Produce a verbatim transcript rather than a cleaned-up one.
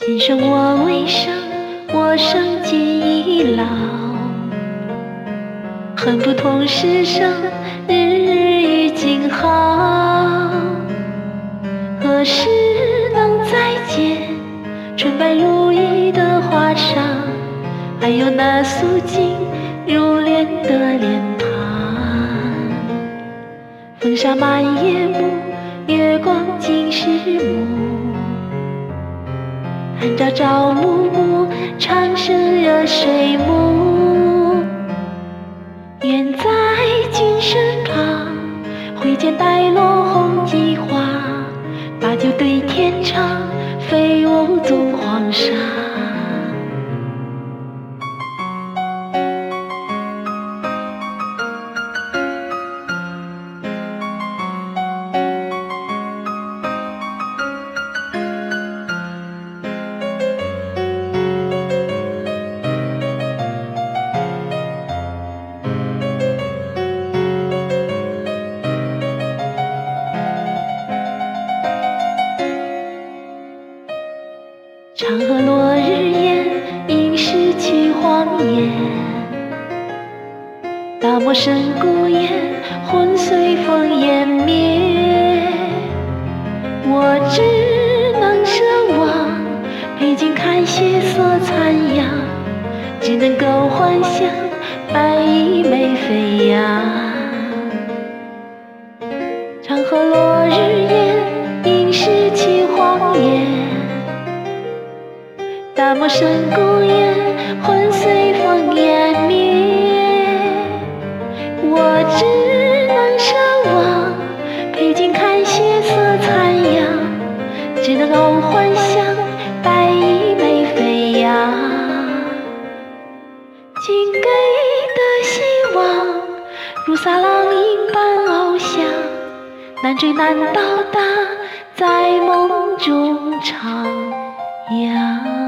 今生我未生，我生今已老，恨不同世上日与今好。何时能再见纯白如玉的花裳，还有那素净如莲的脸庞。风沙满夜幕，月光尽是幕，探照朝暮暮，长生热水暮。愿在君身旁，挥剑带落红极花，把酒对天唱，非我纵黄沙。长河落日烟，应失去荒野。大漠深孤雁，魂随风湮灭。我只能奢望陪君看血色残阳，只能够幻想白衣袂飞扬。长河落日烟，应失去荒野。大漠深孤雁，魂随风湮灭。我只能奢望陪君看血色残阳，只能够幻想白衣袂飞扬。君给的希望如撒浪影般翱翔，难追难到达，在梦中徜徉。